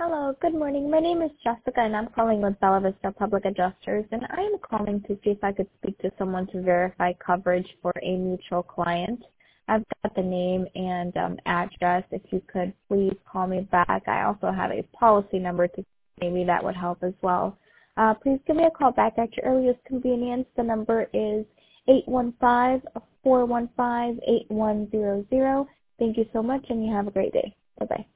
Hello, good morning. My name is Jessica, and I'm calling with Bella Vista Public Adjusters, and I am calling to see if I could speak to someone to verify coverage for a mutual client. I've got the name and address. If you could please call me back. I also have a policy number to maybe that would help as well. Please give me a call back at your earliest convenience. The number is 815-415-8100. Thank you so much, and you have a great day. Bye-bye.